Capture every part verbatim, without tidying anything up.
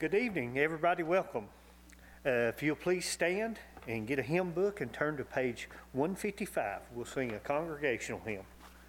Good evening, everybody. Welcome. Uh, if you'll please stand and get a hymn book and turn to page one fifty-five. We'll sing a congregational hymn.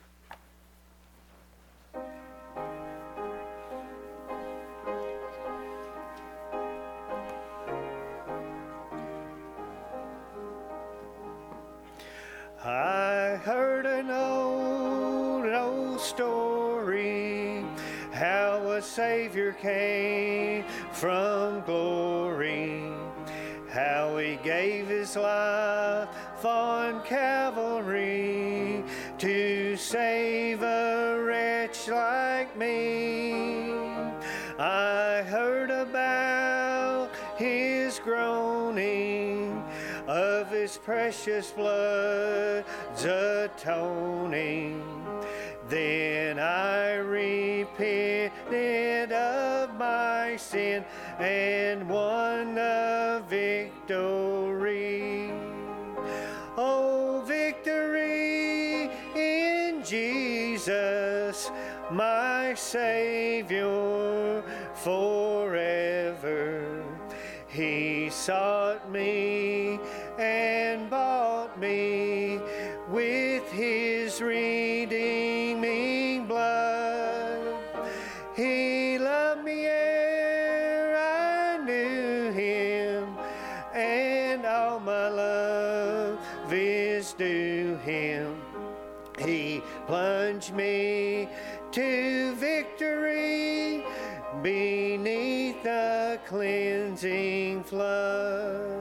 I heard an old, old story, how a Savior came from glory, how he gave his life on Calvary to save a wretch like me. I heard about his groaning, of his precious blood's atoning. Then I repented of my sin and won the victory. Oh, victory in Jesus, my Savior forever. He sought me and bought me with his redeeming blood. He loved me ere I knew him, and all my love is due him. He plunged me to victory beneath the cleansing flood.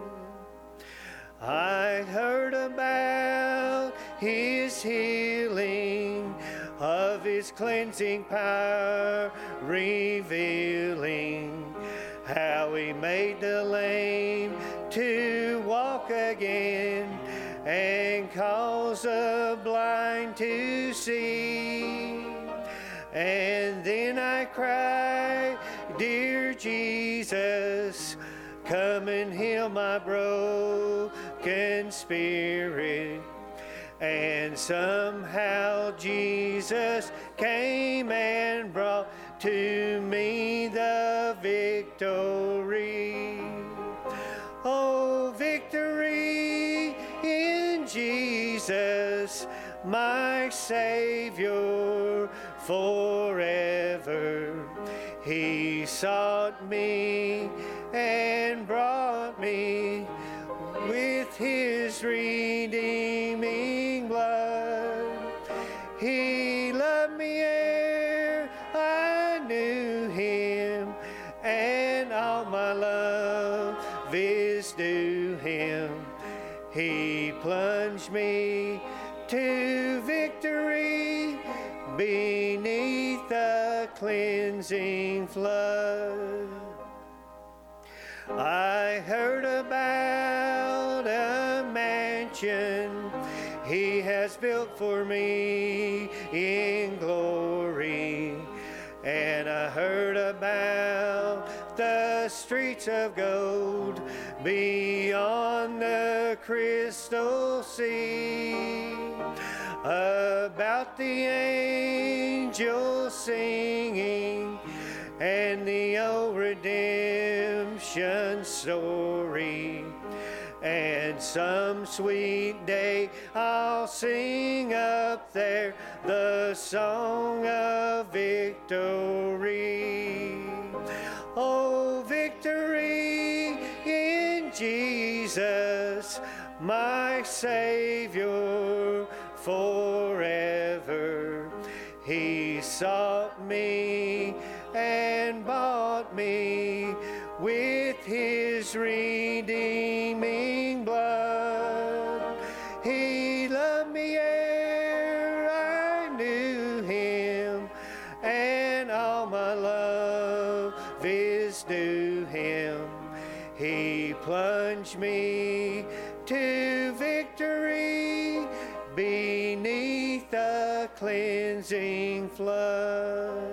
I heard about his healing, of his cleansing power revealing, how he made the lame to walk again and cause the blind to see. And then I cried, dear Jesus, come and heal my broken spirit. And somehow Jesus came and brought to me the victory. Oh, victory in Jesus, my Savior forever. He sought me and brought me with his redeeming blood. He loved me ere I knew him, and all my love is due him. He plunged me to victory beneath the cleansing flood. I heard about a mansion he has built for me in glory, and I heard about the streets of gold beyond the crystal sea, about the angels singing and the old redemption story. And some sweet day I'll sing up there the song of victory. Oh, victory in Jesus, my Savior forever. He sought me and bought me with his redeeming blood. He loved me ere I knew him, and all my love is due him. He plunged me to victory beneath the cleansing flood.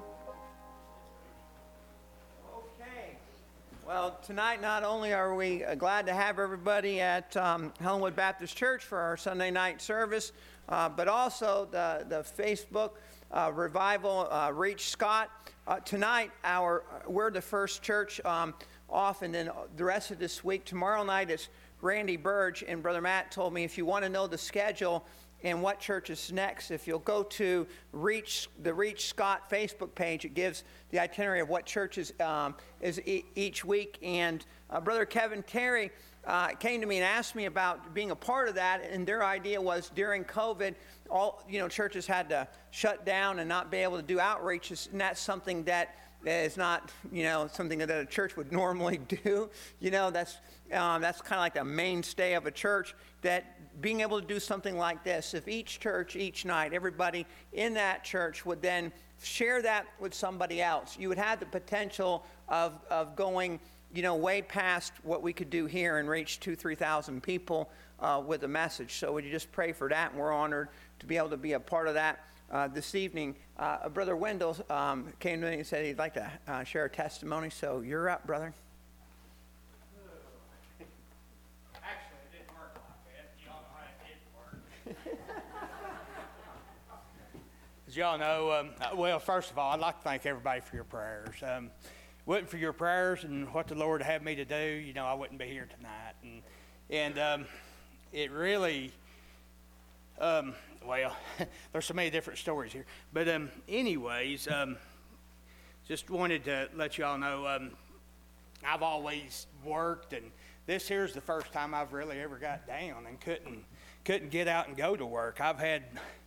Well, tonight not only are we uh, glad to have everybody at um, Helenwood Baptist Church for our Sunday night service, uh, but also the, the Facebook uh, Revival, uh, Reach Scott. Uh, tonight, our we're the first church um, off, and then the rest of this week. Tomorrow night is Randy Burge, and Brother Matt told me if you want to know the schedule and what church is next, if you'll go to Reach the Reach Scott Facebook page, it gives the itinerary of what churches um, is e- each week. And uh, Brother Kevin Terry uh, came to me and asked me about being a part of that, and their idea was during COVID, all you know churches had to shut down and not be able to do outreaches, and that's something that is not you know something that a church would normally do. You know that's um, that's kind of like the mainstay of a church, that being able to do something like this, if each church, each night, everybody in that church would then share that with somebody else, you would have the potential of, of going, you know, way past what we could do here and reach two, three thousand people uh, with a message. So would you just pray for that? And we're honored to be able to be a part of that uh, this evening. Uh, Brother Wendell um, came to me and said he'd like to uh, share a testimony. So you're up, brother. As y'all know, um, well, first of all, I'd like to thank everybody for your prayers. Um, wasn't for your prayers and what the Lord had me to do, you know, I wouldn't be here tonight. And, and um, it really, um, well, there's so many different stories here. But um, anyways, um, just wanted to let y'all know um, I've always worked, and this here's the first time I've really ever got down and couldn't couldn't get out and go to work. I've had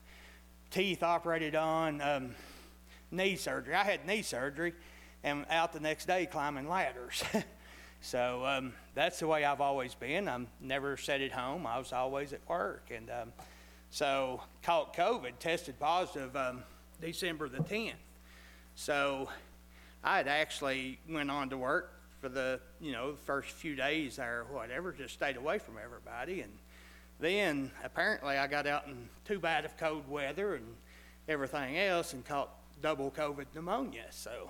teeth operated on, um, knee surgery. I had knee surgery and out the next day climbing ladders. So um, that's the way I've always been. I'm never sat at home. I was always at work. And um, so caught COVID, tested positive um, December the tenth. So I had actually went on to work for the, you know, the first few days there or whatever, just stayed away from everybody. And then, apparently, I got out in too bad of cold weather and everything else and caught double COVID pneumonia. So,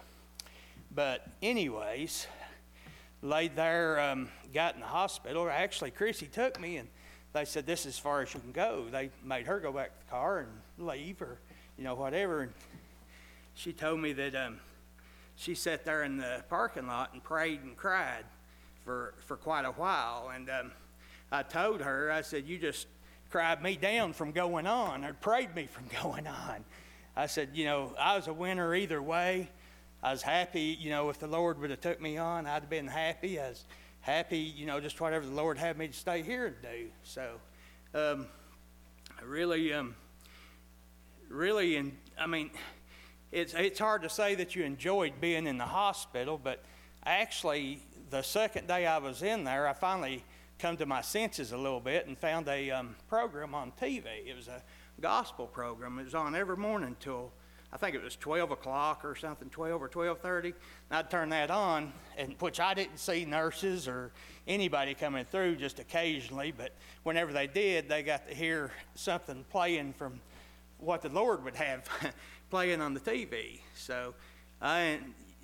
but anyways, laid there, um, got in the hospital. Actually, Chrissy took me, and they said, this is as far as you can go. They made her go back to the car and leave or, you know, whatever. And she told me that um, she sat there in the parking lot and prayed and cried for, for quite a while. And um, I told her, I said, you just cried me down from going on, or prayed me from going on. I said, you know, I was a winner either way. I was happy, you know, if the Lord would have took me on, I'd have been happy. I was happy, you know, just whatever the Lord had me to stay here and do. So, um, I really, um, really, and I mean, it's it's hard to say that you enjoyed being in the hospital, but actually, the second day I was in there, I finally come to my senses a little bit and found a um, program on T V. It was a gospel program. It was on every morning till I think it was twelve o'clock or something, twelve or twelve thirty. And I'd turn that on, and which I didn't see nurses or anybody coming through, just occasionally. But whenever they did, they got to hear something playing from what the Lord would have playing on the T V. So I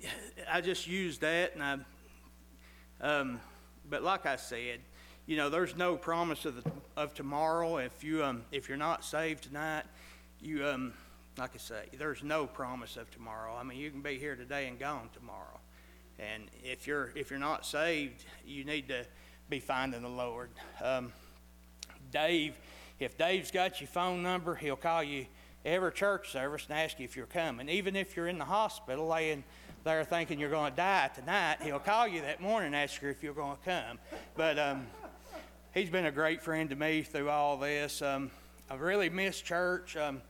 I just used that, and I. Um, but like I said, you know, there's no promise of the, of tomorrow. If you um if you're not saved tonight, you um like I say, there's no promise of tomorrow. I mean, you can be here today and gone tomorrow. And if you're if you're not saved, you need to be finding the Lord. Um, Dave, if Dave's got your phone number, he'll call you every church service and ask you if you're coming. Even if you're in the hospital laying there thinking you're going to die tonight, he'll call you that morning and ask you if you're going to come. But um, he's been a great friend to me through all this. Um, I really missed church. Um,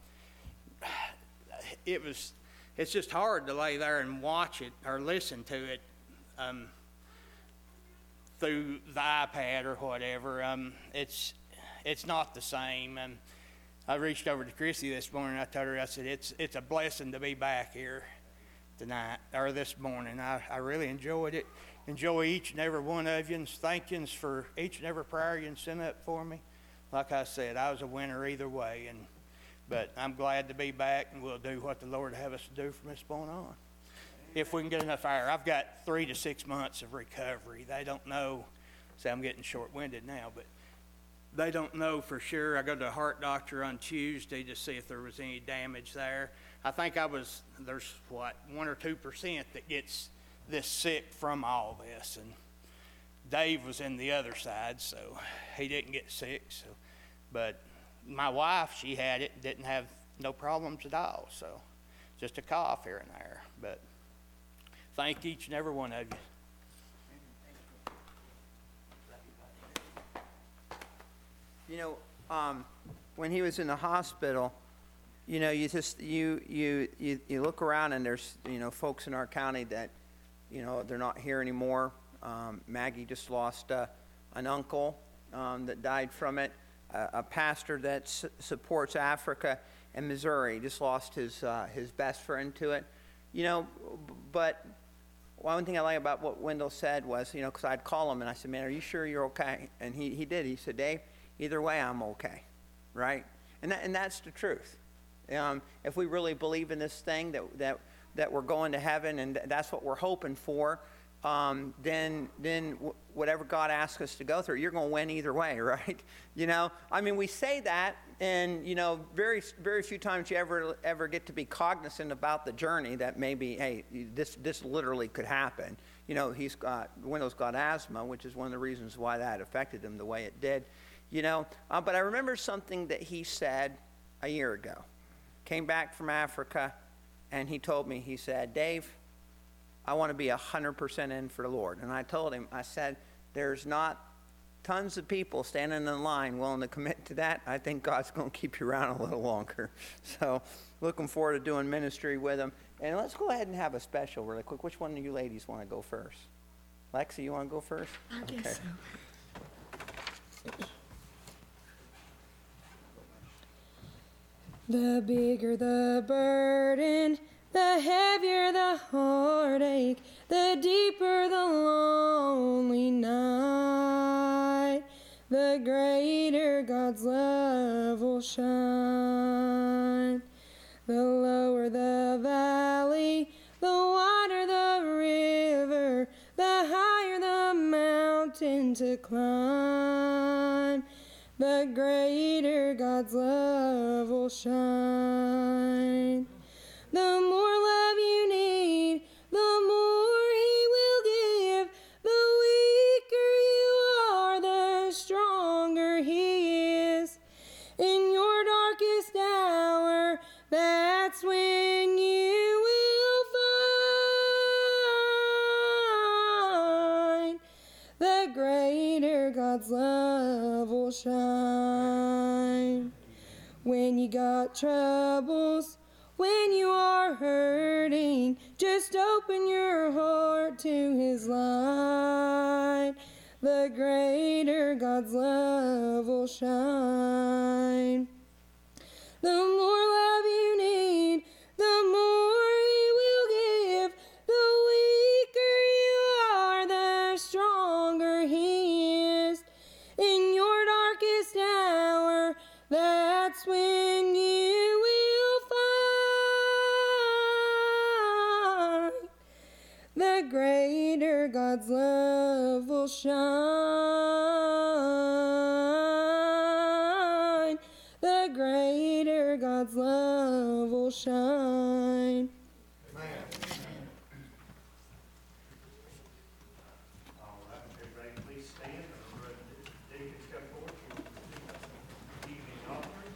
it was, it's just hard to lay there and watch it or listen to it um, through the iPad or whatever. Um, it's, it's not the same. Um, I reached over to Chrissy this morning. I told her, I said, it's, it's a blessing to be back here tonight or this morning. I, I really enjoyed it. Enjoy each and every one of you, and thank you for each and every prayer you sent up for me. Like I said, I was a winner either way, and but I'm glad to be back, and we'll do what the Lord have us to do from this point on. If we can get enough air. I've got three to six months of recovery. They don't know. See, I'm getting short-winded now, but they don't know for sure. I go to a heart doctor on Tuesday to see if there was any damage there. I think I was, there's what, one or two percent that gets this sick from all this. And Dave was in the other side, so he didn't get sick. So, but my wife, she had it, didn't have no problems at all. So just a cough here and there. But thank each and every one of you. You know, um, when he was in the hospital, you know, you just you, you you you look around and there's, you know, folks in our county that, you know, they're not here anymore. Um, Maggie just lost uh, an uncle um, that died from it. Uh, a pastor that s- supports Africa and Missouri just lost his uh, his best friend to it. You know, b- but one thing I like about what Wendell said was, you know, because I'd call him and I said, "Man, are you sure you're okay?" And he he did. He said, "Dave, either way, I'm okay," right? And that, and that's the truth. Um, if we really believe in this thing that that that we're going to heaven and that's what we're hoping for, um, then then w- whatever God asks us to go through, you're going to win either way, right? You know, I mean, we say that, and you know, very very few times you ever ever get to be cognizant about the journey that maybe, hey, this this literally could happen. You know, he's got Wendell's got asthma, which is one of the reasons why that affected him the way it did. You know, uh, but I remember something that he said a year ago. Came back from Africa, and he told me, he said, "Dave, I want to be one hundred percent in for the Lord." And I told him, I said, there's not tons of people standing in line willing to commit to that. I think God's going to keep you around a little longer. So looking forward to doing ministry with him. And let's go ahead and have a special really quick. Which one of you ladies want to go first? Lexi, you want to go first? I guess Okay. so. The bigger the burden, the heavier the heartache, the deeper the lonely night, the greater God's love will shine. The lower the valley, the wider the river, the higher the mountain to climb, the greater God's love will shine. The more love you need, the more He will give. The weaker you are, the stronger He is. In your darkest hour, that's when you will find the greater God's love will shine. When you got troubles, when you are hurting, just open your heart to His light. The greater God's love will shine. The more love you need, the more He will give. The weaker you are, the stronger He is. In your darkest hour, that's when you will find the greater God's love will shine. The greater God's love will shine. All right, everybody please stand. Our brother Deacons come forward for the evening offering.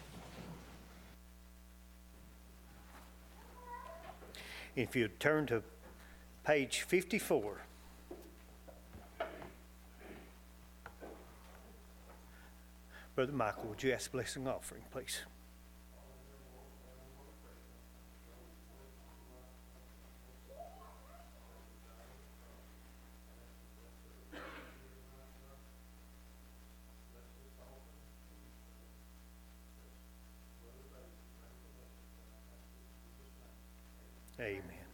If you'd turn to page fifty-four. Brother Michael, would you ask blessing offering, please? Amen.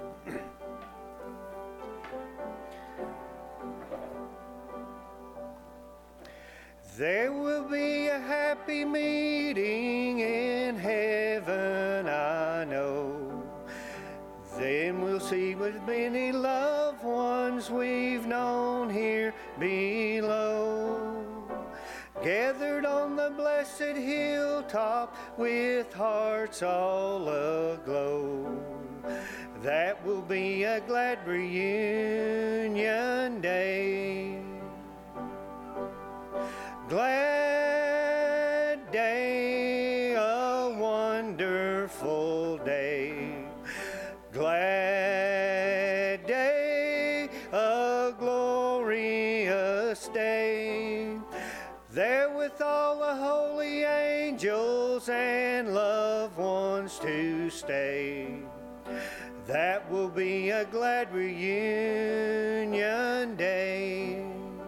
There will be a happy meeting in heaven, I know. Then we'll see with many loved ones we've known here below. gathered on the blessed hilltop with hearts all aglow. That will be a glad reunion day. Glad day, a wonderful day. Glad day, a glorious day. There with all the holy angels and loved ones to stay. That will be a glad reunion day.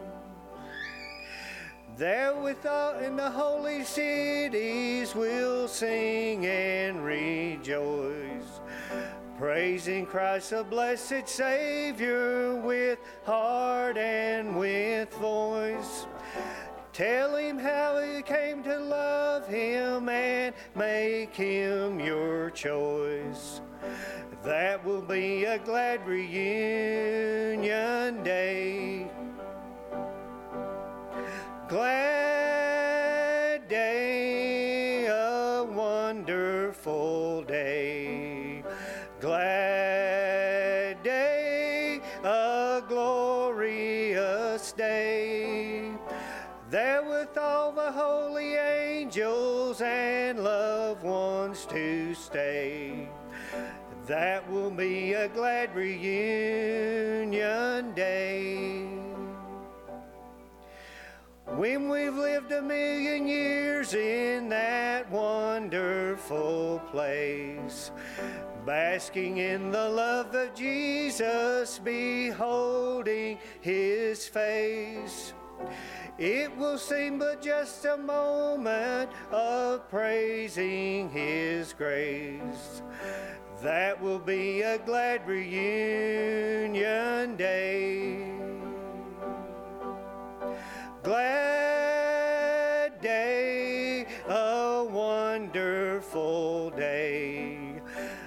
There with all in the holy cities we'll sing and rejoice, praising Christ the blessed Savior with heart and with voice. Tell him how you came to love him and make him your choice. That will be a glad reunion day. Glad day, a wonderful day. Glad day, a glorious day. There with all the holy angels and loved ones to stay. That will be a glad reunion day. When we've lived a million years in that wonderful place, basking in the love of Jesus, beholding his face, it will seem but just a moment of praising his grace. That will be a glad reunion day. Glad day, a wonderful day.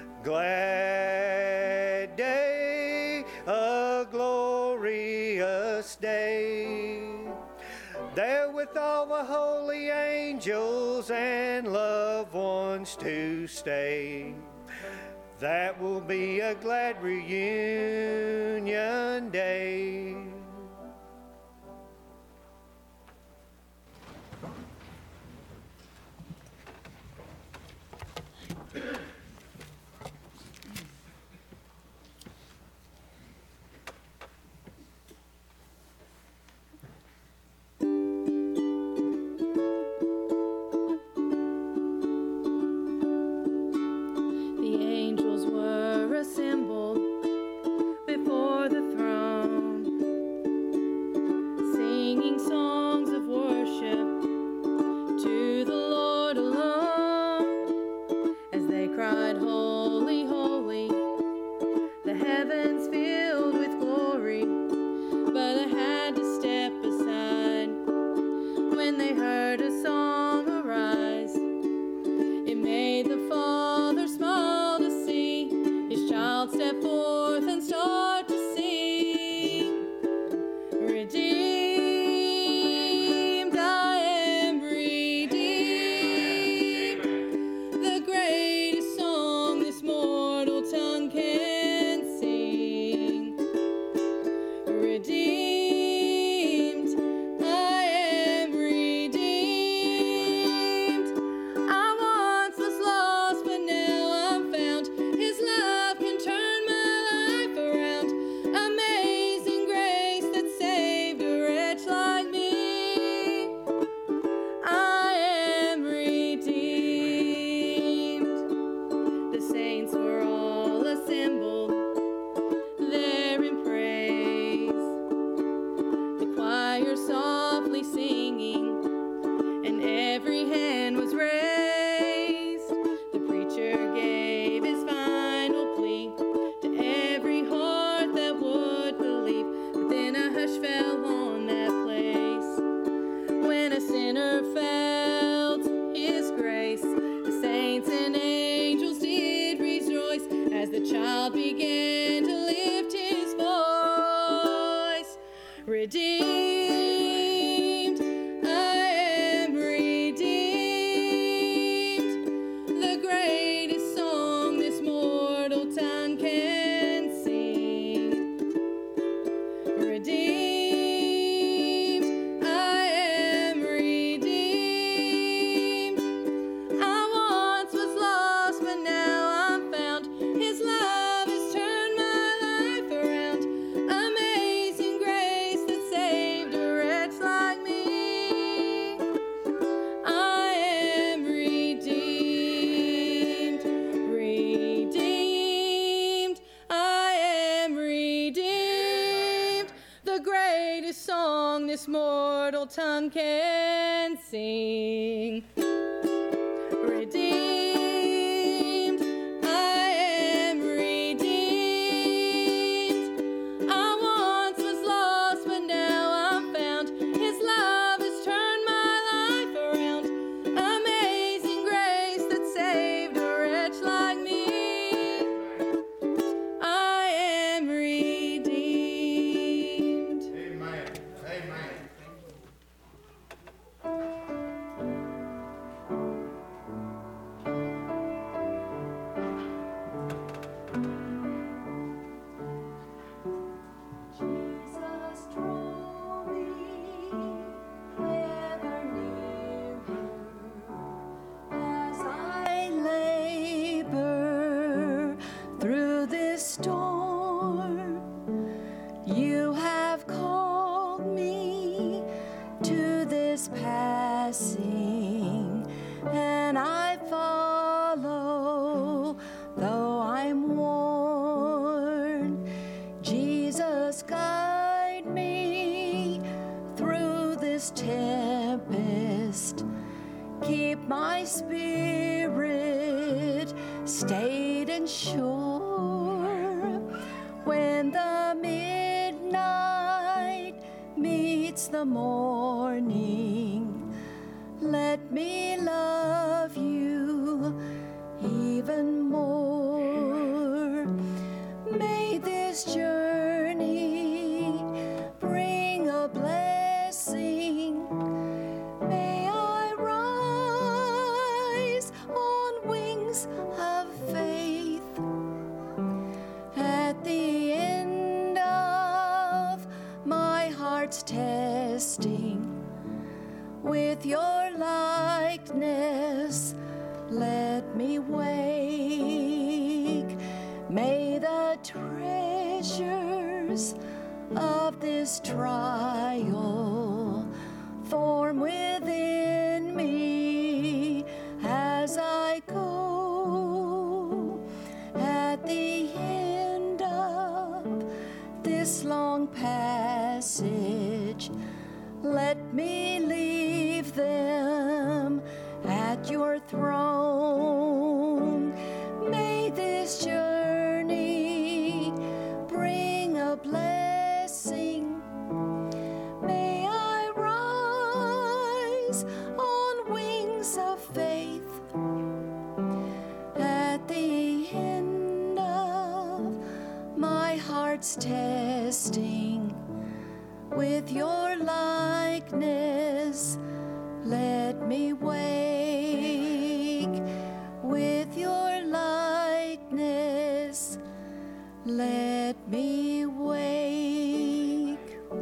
Glad day, a glorious day. There with all the holy angels and loved ones to stay. That will be a glad reunion day. Assembled before the throne. tongue can sing. Redeemed, I am redeemed. I once was lost, but now I'm found. His love has turned my life around. Amazing grace that saved a wretch like me. I am redeemed. Amen. Amen. Jesus drew me ever nearer as I labor through this storm. You have called me to this passing, and I follow, though I'm worn. Jesus, guide me through this tempest. Keep my spirit stayed and sure. When the midnight meets the morning, let me love you even more. May this journey bring a blessing. May I rise on wings of faith at the end of my heart's testing. With your likeness, let me wake. May the treasures of this trial form within me as I go. At the end of this long passage, let me leave them at your throne. May this journey bring a blessing. May I rise on wings of faith at the end of my heart's testing. With your likeness, let me wake. With your likeness, let me wake.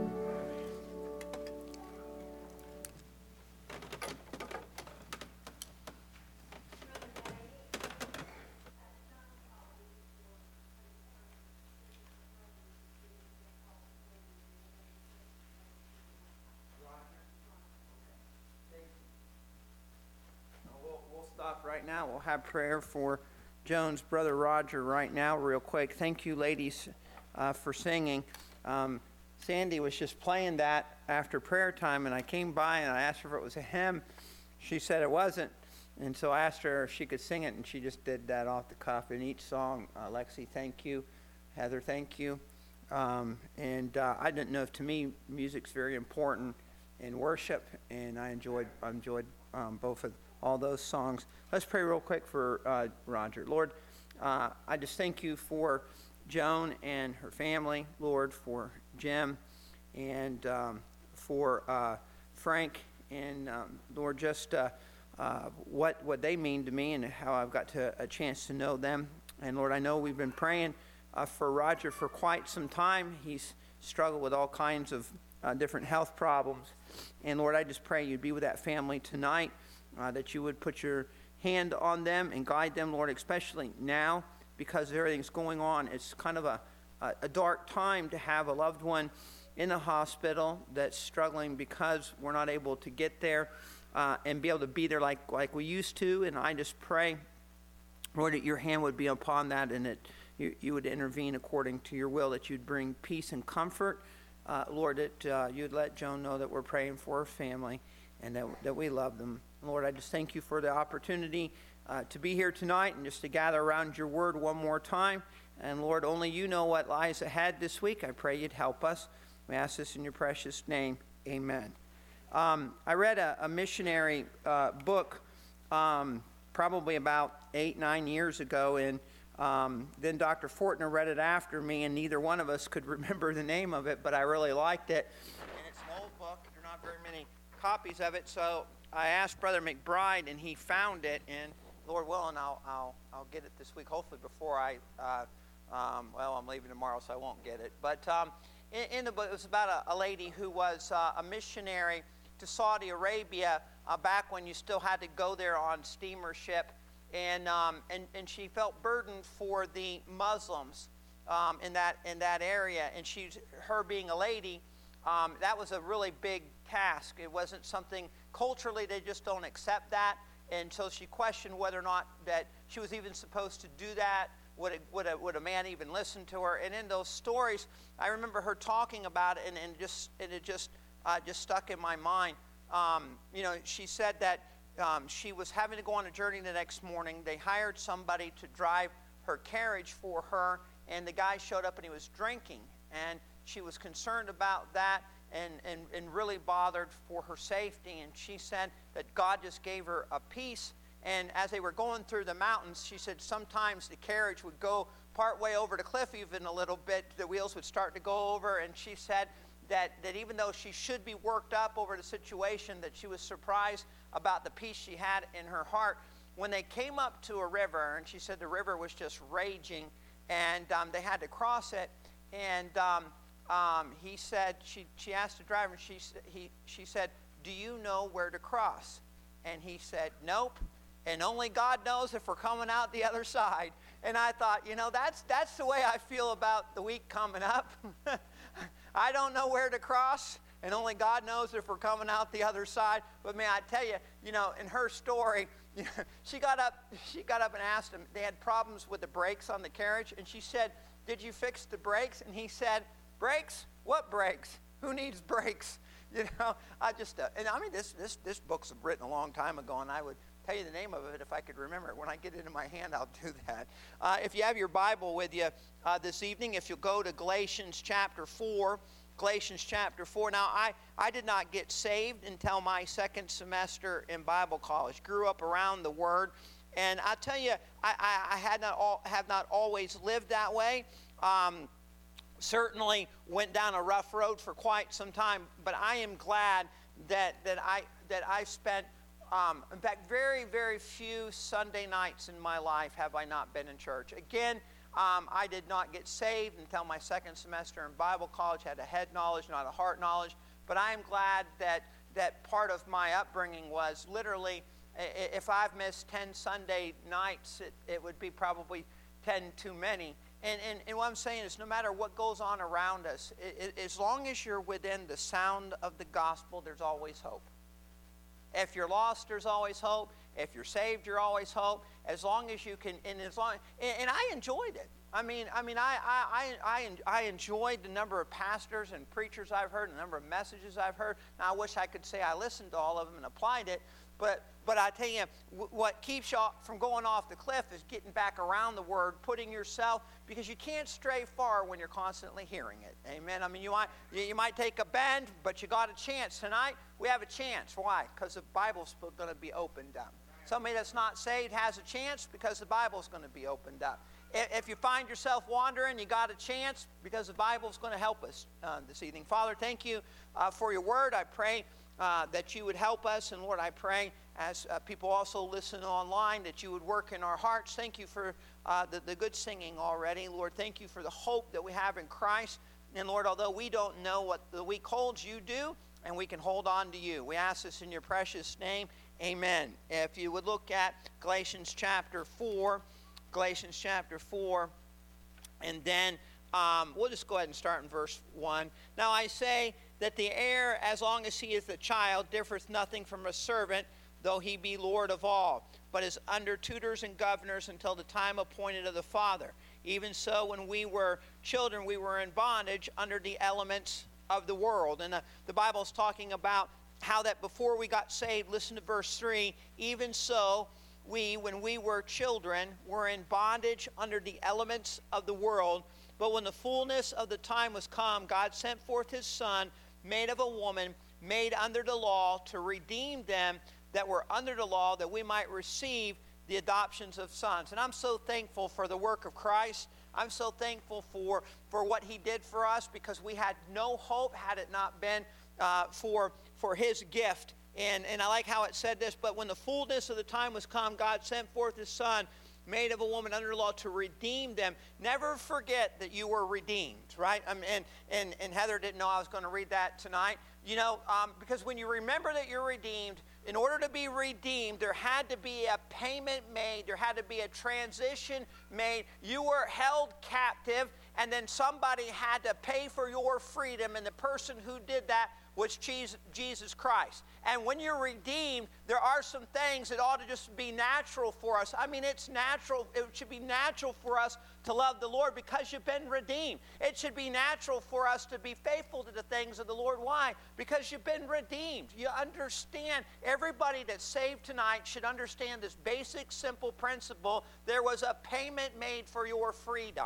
We'll, we'll stop right now. We'll have prayer for Joan's brother Roger right now, real quick. Thank you, ladies, uh, for singing. Um, Sandy was just playing that after prayer time, and I came by and I asked her if it was a hymn. She said it wasn't, and so I asked her if she could sing it, and she just did that off the cuff. In each song, uh, Lexi, thank you. Heather, thank you. Um, and uh, I didn't know if, to me, music's very important in worship, and I enjoyed I enjoyed um, both of all those songs. Let's pray real quick for uh, Roger. Lord, uh, I just thank you for Joan and her family, Lord, for Jim, and um, for uh, Frank, and um, Lord, just uh, uh, what what they mean to me and how I've got to, a chance to know them. And Lord, I know we've been praying uh, for Roger for quite some time. He's struggled with all kinds of uh, different health problems. And Lord, I just pray you'd be with that family tonight, uh, that you would put your hand on them and guide them, Lord, especially now because everything's going on. It's kind of a, a, a dark time to have a loved one in a hospital that's struggling because we're not able to get there uh, and be able to be there like, like we used to. And I just pray, Lord, that your hand would be upon that and that you, you would intervene according to your will, that you'd bring peace and comfort uh, Lord, that uh, you'd let Joan know that we're praying for her family and that, that we love them. Lord, I just thank you for the opportunity uh, to be here tonight and just to gather around your word one more time. And Lord, only you know what lies ahead this week. I pray you'd help us. We ask this in your precious name. Amen. Um, I read a, a missionary uh, book um, probably about eight, nine years ago, and um, then Doctor Fortner read it after me, and neither one of us could remember the name of it, but I really liked it. And it's an old book. There are not very many copies of it, so I asked Brother McBride, and he found it, and Lord willing, I'll, I'll, I'll get it this week, hopefully before I, uh, um, well, I'm leaving tomorrow, so I won't get it. But um, in, in the book, it was about a, a lady who was uh, a missionary to Saudi Arabia uh, back when you still had to go there on steamer ship, and um, and and she felt burdened for the Muslims um, in that in that area, and she's her being a lady, um, that was a really big task. It wasn't something culturally they just don't accept that, and so she questioned whether or not that she was even supposed to do that. Would, it, would, a, would a man even listen to her? And in those stories, I remember her talking about it, and, and just and it just uh, just stuck in my mind. Um, you know, she said that um, she was having to go on a journey the next morning. They hired somebody to drive her carriage for her, and the guy showed up and he was drinking, and she was concerned about that and, and, and really bothered for her safety. And she said that God just gave her a peace. And as they were going through the mountains, she said sometimes the carriage would go part way over the cliff even a little bit. The wheels would start to go over. And she said that, that even though she should be worked up over the situation, that she was surprised about the peace she had in her heart. When they came up to a river, and she said the river was just raging, and um, they had to cross it. And um, um, he said, she, she asked the driver, and she, he, she said, "Do you know where to cross?" And he said, "Nope. And only God knows if we're coming out the other side." And I thought, you know, that's that's the way I feel about the week coming up. I don't know where to cross, and only God knows if we're coming out the other side. But may I tell you, you know, in her story, you know, she got up, she got up and asked him. They had problems with the brakes on the carriage, and she said, "Did you fix the brakes?" And he said, "Brakes? What brakes? Who needs brakes?" You know, I just uh, and I mean this this this book's written a long time ago, and I would tell you the name of it if I could remember it. When I get it in my hand, I'll do that. Uh, if you have your Bible with you uh, this evening, if you'll go to Galatians chapter four, Galatians chapter four. Now, I, I did not get saved until my second semester in Bible college. Grew up around the Word, and I tell you, I, I, I had not all, have not always lived that way. Um, certainly went down a rough road for quite some time, but I am glad that that I that I spent. Um, in fact, very, very few Sunday nights in my life have I not been in church. Again, um, I did not get saved until my second semester in Bible college, had a head knowledge, not a heart knowledge. But I am glad that, that part of my upbringing was literally, if I've missed ten Sunday nights, it, it would be probably ten too many. And, and, and what I'm saying is no matter what goes on around us, it, it, as long as you're within the sound of the gospel, there's always hope. If you're lost, there's always hope. If you're saved, you're always hope. As long as you can, and as long, and, and I enjoyed it. I mean, I mean, I, I, I, I enjoyed the number of pastors and preachers I've heard, the number of messages I've heard. Now, I wish I could say I listened to all of them and applied it, but, but I tell you, what keeps you from going off the cliff is getting back around the Word, putting yourself, because you can't stray far when you're constantly hearing it. Amen. I mean, you might, you might take a bend, but you got a chance. Tonight, we have a chance. Why? Because the Bible's going to be opened up. Somebody that's not saved has a chance because the Bible's going to be opened up. If you find yourself wandering, you got a chance because the Bible's going to help us uh, this evening. Father, thank you uh, for your word. I pray uh, that you would help us. And Lord, I pray as uh, people also listen online that you would work in our hearts. Thank you for uh, the, the good singing already. Lord, thank you for the hope that we have in Christ. And Lord, although we don't know what the week holds, you do, and we can hold on to you. We ask this in your precious name. Amen. If you would look at Galatians chapter four, Galatians chapter four, and then um, we'll just go ahead and start in verse one. "Now I say that the heir, as long as he is a child, differeth nothing from a servant, though he be Lord of all, but is under tutors and governors until the time appointed of the Father. Even so, when we were children, we were in bondage under the elements of the world. And the, the Bible is talking about how that before we got saved, listen to verse three, even so, we, when we were children, were in bondage under the elements of the world. But when the fullness of the time was come, God sent forth his Son, made of a woman, made under the law, to redeem them that were under the law, that we might receive the adoptions of sons. And I'm so thankful for the work of Christ. I'm so thankful for, for what he did for us, because we had no hope had it not been uh, for, for his gift. And, and I like how it said this, but when the fullness of the time was come, God sent forth his Son, made of a woman under the law, to redeem them. Never forget that you were redeemed, right? Um, and, and, and Heather didn't know I was going to read that tonight. You know, um, because when you remember that you're redeemed, in order to be redeemed, there had to be a payment made. There had to be a transition made. You were held captive, and then somebody had to pay for your freedom, and the person who did that was Jesus Christ. And when you're redeemed, there are some things that ought to just be natural for us. I mean, it's natural. It should be natural for us to love the Lord because you've been redeemed. It should be natural for us to be faithful to the things of the Lord. Why? Because you've been redeemed. You understand. Everybody that's saved tonight should understand this basic, simple principle. There was a payment made for your freedom.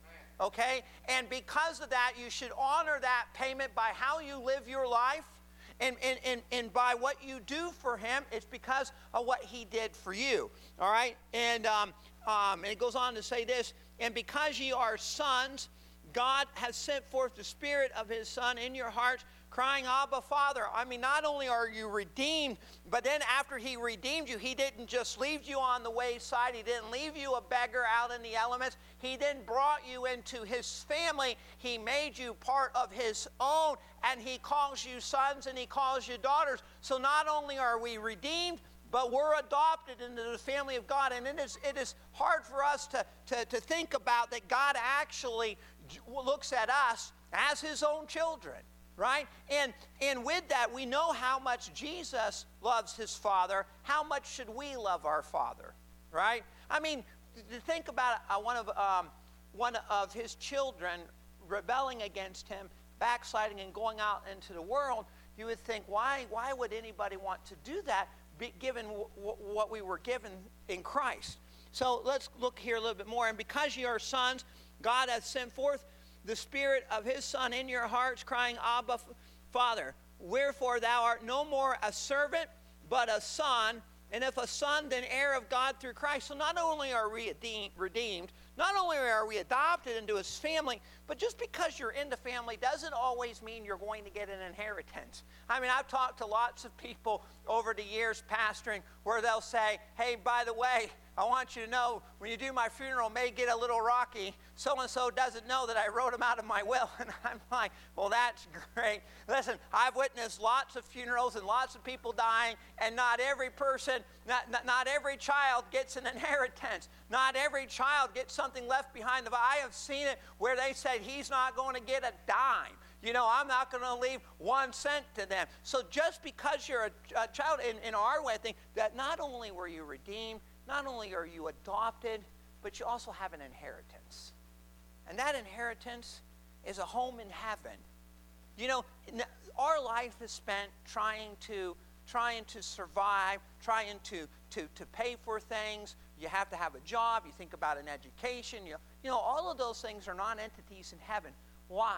Okay? And because of that, you should honor that payment by how you live your life and, and, and, and by what you do for him. It's because of what he did for you. All right? And, um, um, and it goes on to say this, and because ye are sons, God has sent forth the Spirit of his Son in your hearts, crying, Abba, Father. I mean, not only are you redeemed, but then after he redeemed you, he didn't just leave you on the wayside. He didn't leave you a beggar out in the elements. He then brought you into his family. He made you part of his own, and he calls you sons and he calls you daughters. So not only are we redeemed, but we're adopted into the family of God. And it is, it is hard for us to, to, to think about that God actually looks at us as his own children. Right? And, and with that, we know how much Jesus loves his Father. How much should we love our Father? Right? I mean, to think about uh, one, of, um, one of his children rebelling against him, backsliding and going out into the world, you would think, why, why would anybody want to do that, be, given w- w- what we were given in Christ? So let's look here a little bit more. And because ye are sons, God hath sent forth the Spirit of his Son in your hearts, crying, Abba, Father. Wherefore thou art no more a servant, but a son. And if a son, then heir of God through Christ. So not only are we redeemed, not only are we adopted into his family, but just because you're in the family doesn't always mean you're going to get an inheritance. I mean, I've talked to lots of people over the years pastoring where they'll say, hey, by the way, I want you to know, when you do my funeral, it may get a little rocky. So-and-so doesn't know that I wrote him out of my will. And I'm like, well, that's great. Listen, I've witnessed lots of funerals and lots of people dying, and not every person, not, not, not every child gets an inheritance. Not every child gets something left behind. I have seen it where they said, he's not going to get a dime. You know, I'm not going to leave one cent to them. So just because you're a, a child, in, in our way, I think that not only were you redeemed, not only are you adopted, but you also have an inheritance. And that inheritance is a home in heaven. You know, our life is spent trying to trying to survive, trying to, to, to pay for things. You have to have a job. You think about an education. You, you know, all of those things are non-entities in heaven. Why?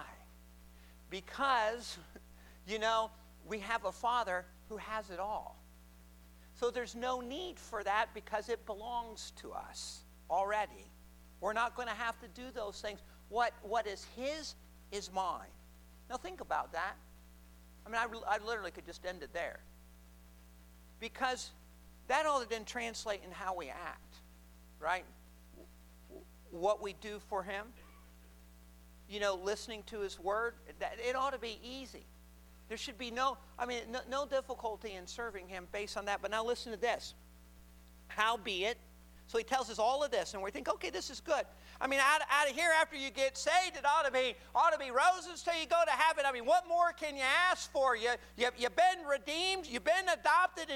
Because, you know, we have a Father who has it all. So there's no need for that because it belongs to us already. We're not going to have to do those things. What, what is his is mine. Now think about that. I mean, I, I literally could just end it there. Because that all didn't translate in how we act, right? What we do for him. You know, listening to his word. That, it ought to be easy. There should be no, I mean, no, no difficulty in serving him based on that. But now listen to this. Howbeit, so he tells us all of this, and we think, okay, this is good. I mean, out, out of here, after you get saved, it ought to be ought to be roses till you go to heaven. I mean, what more can you ask for? You, you, you've been redeemed, you've been adopted, and you have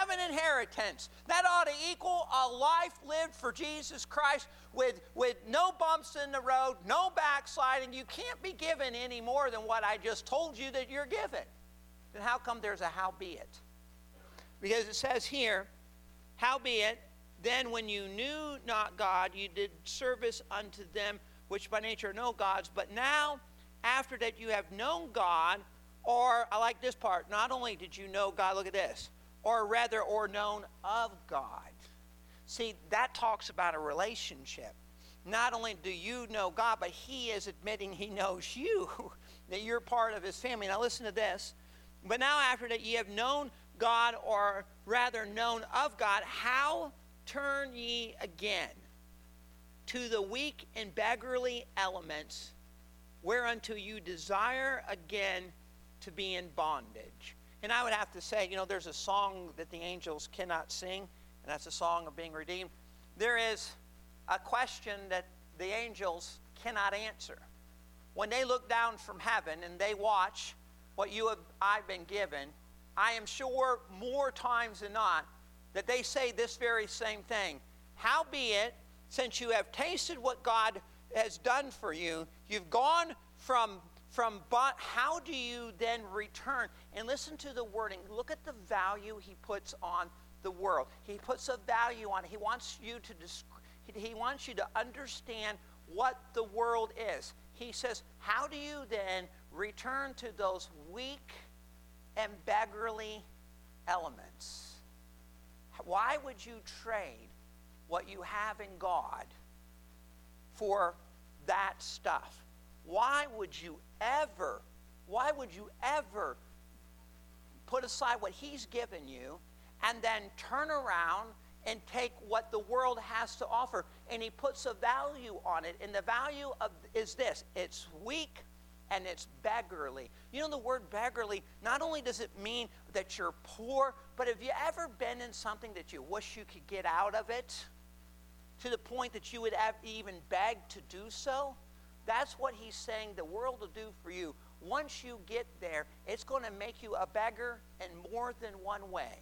have an inheritance. That ought to equal a life lived for Jesus Christ with, with no bumps in the road, no backsliding. You can't be given any more than what I just told you that you're given. Then how come there's a howbeit? Because it says here, howbeit, then when you knew not God, you did service unto them which by nature are no gods. But now, after that you have known God, or, I like this part, not only did you know God, look at this, or rather, or known of God. See, that talks about a relationship. Not only do you know God, but he is admitting he knows you, that you're part of his family. Now listen to this. But now after that ye have known God, or rather known of God, how turn ye again to the weak and beggarly elements, whereunto you desire again to be in bondage. And I would have to say, you know, there's a song that the angels cannot sing, and that's a song of being redeemed. There is a question that the angels cannot answer. When they look down from heaven and they watch what you have, I've been given, I am sure more times than not that they say this very same thing. Howbeit, since you have tasted what God has done for you, you've gone from, from but how do you then return? And listen to the wording. Look at the value he puts on the world. He puts a value on it. He wants you to he wants you to understand what the world is. He says, how do you then return to those weak and beggarly elements? Why would you trade what you have in God for that stuff? Why would you ever, why would you ever put aside what he's given you and then turn around and take what the world has to offer? And he puts a value on it. And the value of is this. It's weak and it's beggarly. You know, the word beggarly, not only does it mean that you're poor, but have you ever been in something that you wish you could get out of it to the point that you would have even beg to do so? That's what he's saying the world will do for you. Once you get there, it's going to make you a beggar in more than one way.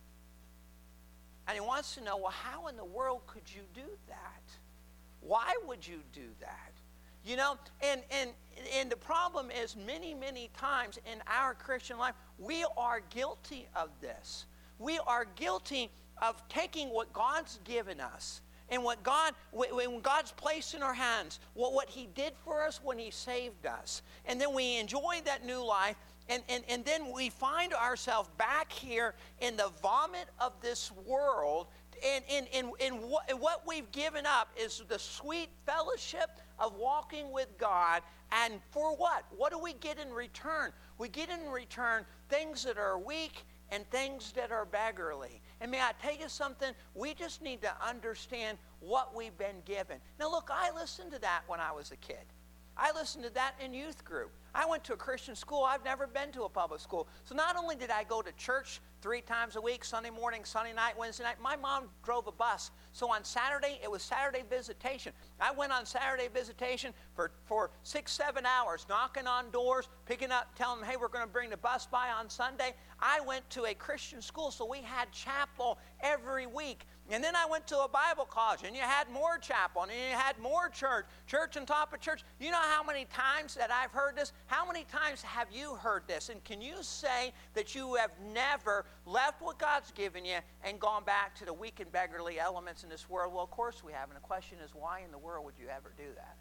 And he wants to know, well, how in the world could you do that? Why would you do that? You know, and, and, and the problem is many, many times in our Christian life, we are guilty of this. We are guilty of taking what God's given us and what God, when God's placed in our hands, what, what he did for us when he saved us. And then we enjoy that new life, and, and, and then we find ourselves back here in the vomit of this world. And, and, and, and, what, and what we've given up is the sweet fellowship of walking with God. And for what? What do we get in return? We get in return things that are weak and things that are beggarly. And may I tell you something? We just need to understand what we've been given. Now look, I listened to that when I was a kid. I listened to that in youth group. I went to a Christian school. I've never been to a public school. So not only did I go to church three times a week, Sunday morning, Sunday night, Wednesday night, my mom drove a bus. So on Saturday, it was Saturday visitation. I went on Saturday visitation for, for six, seven hours, knocking on doors, picking up, telling them, hey, we're going to bring the bus by on Sunday. I went to a Christian school, so we had chapel every week. And then I went to a Bible college, and you had more chapel, and you had more church, church on top of church. You know how many times that I've heard this? How many times have you heard this? And can you say that you have never left what God's given you and gone back to the weak and beggarly elements in this world? Well, of course we have. And the question is, why in the world would you ever do that?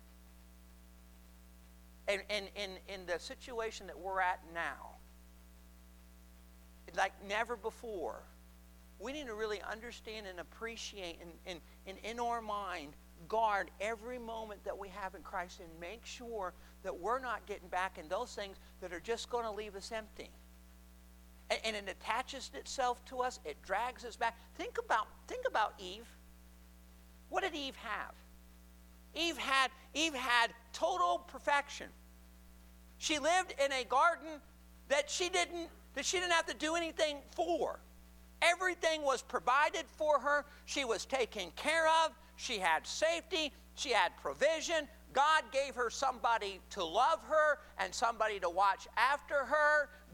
And in, in, in the situation that we're at now, like never before, we need to really understand and appreciate and, and, and in our mind guard every moment that we have in Christ and make sure that we're not getting back in those things that are just going to leave us empty. And, and it attaches itself to us. It drags us back. Think about, think about Eve. What did Eve have? Eve had, Eve had total perfection. She lived in a garden that she didn't, that she didn't have to do anything for. Everything was provided for her. She was taken care of. She had safety. She had provision. God gave her somebody to love her and somebody to watch after her.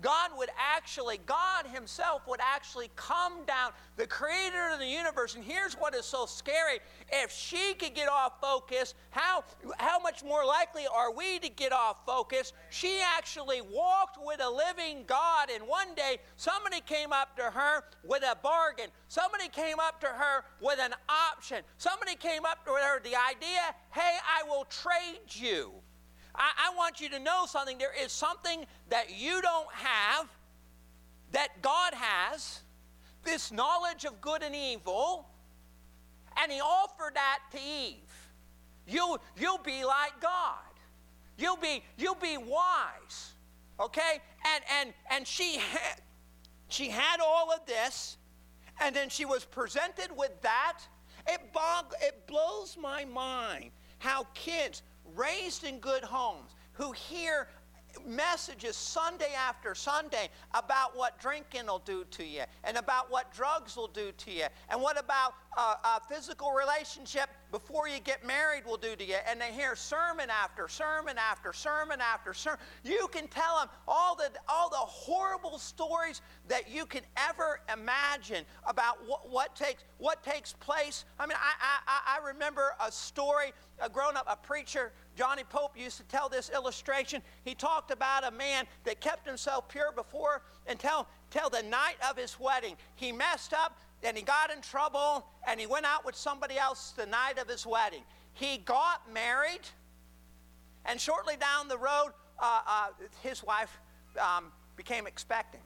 God would actually, God himself would actually come down, the creator of the universe. And here's what is so scary. If she could get off focus, how, how much more likely are we to get off focus? She actually walked with a living God, and one day somebody came up to her with a bargain. Somebody came up to her with an option. Somebody came up to her with the idea, hey, I will trade you. I, I want you to know something. There is something that you don't have that God has, this knowledge of good and evil, and he offered that to Eve. You'll, you'll be like God. You'll be, you'll be wise. Okay? And, and, and she, had, she had all of this, and then she was presented with that. It, bog, it blows my mind how kids raised in good homes who hear messages Sunday after Sunday about what drinking will do to you, and about what drugs will do to you, and what about uh, a physical relationship before you get married will do to you, and they hear sermon after sermon after sermon after sermon. You can tell them all the all the horrible stories that you can ever imagine about what, what takes what takes place. I mean, I I, I remember a story. A grown up, a preacher, Johnny Pope, used to tell this illustration. He talked about a man that kept himself pure before until, until the night of his wedding. He messed up and he got in trouble and he went out with somebody else the night of his wedding. He got married, and shortly down the road, uh, uh, his wife um, became expectant.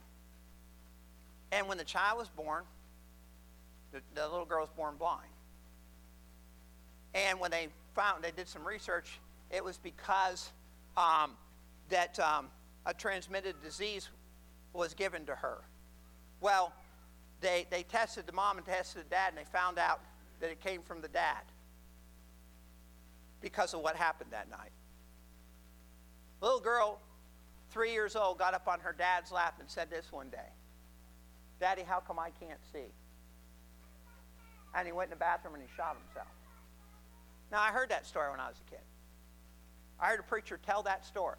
And when the child was born, the, the little girl was born blind. And when they found, they did some research, it was because um, that um, a transmitted disease was given to her. Well, they, they tested the mom and tested the dad, and they found out that it came from the dad because of what happened that night. Little girl, three years old, got up on her dad's lap and said this one day, "Daddy, how come I can't see?" And he went in the bathroom and he shot himself. Now, I heard that story when I was a kid. I heard a preacher tell that story.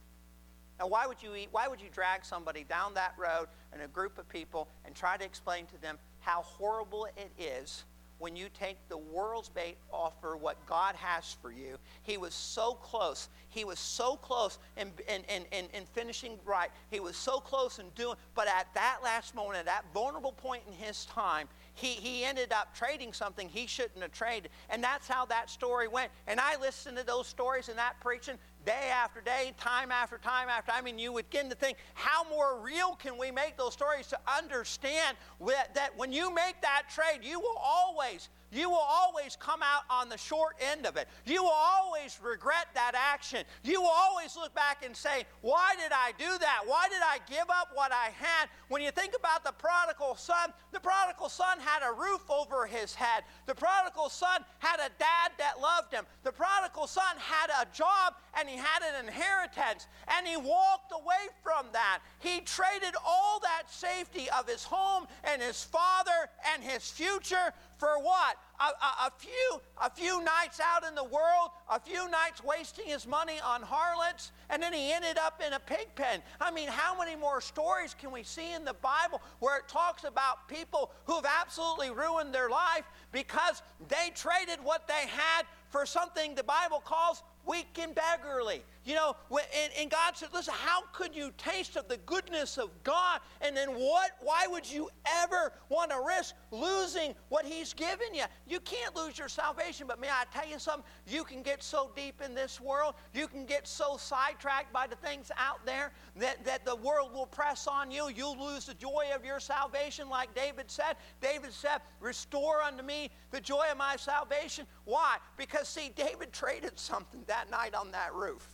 Now, why would you eat, why would you drag somebody down that road in a group of people and try to explain to them how horrible it is when you take the world's bait off for what God has for you? He was so close. He was so close in, in, in, in, in finishing right. He was so close in doing, but at that last moment, at that vulnerable point in his time, He, he ended up trading something he shouldn't have traded. And that's how that story went. And I listened to those stories and that preaching day after day, time after time after. I mean, you would begin to think, how more real can we make those stories to understand that when you make that trade, you will always, you will always come out on the short end of it. You will always regret that action. You will always look back and say, why did I do that? Why did I give up what I had? When you think about the prodigal son, the prodigal son had a roof over his head. The prodigal son had a dad that loved him. The prodigal son had a job and he had an inheritance, and he walked away from that. He traded all that safety of his home and his father and his future for what? A, a, a few a few nights out in the world, a few nights wasting his money on harlots, and then he ended up in a pig pen. I mean, how many more stories can we see in the Bible where it talks about people who have absolutely ruined their life because they traded what they had for something the Bible calls weak and beggarly? You know, and, and God said, listen, how could you taste of the goodness of God? And then what? Why would you ever want to risk losing what he's given you? You can't lose your salvation, but may I tell you something? You can get so deep in this world, you can get so sidetracked by the things out there that, that the world will press on you. You'll lose the joy of your salvation, like David said. David said, restore unto me the joy of my salvation. Why? Because, see, David traded something that night on that roof.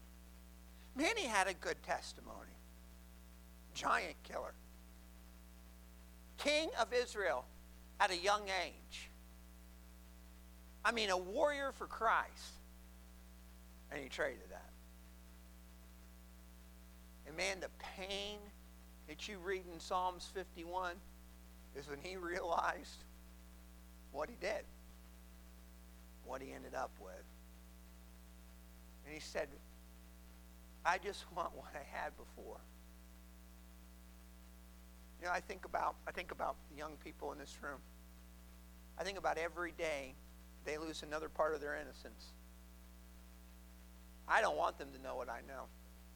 Man, he had a good testimony. Giant killer. King of Israel at a young age. I mean, a warrior for Christ. And he traded that. And man, the pain that you read in Psalms fifty-one is when he realized what he did. What he ended up with. And he said, I just want what I had before. know, I think about I think about the young people in this room. I think about every day they lose another part of their innocence. I don't want them to know what I know.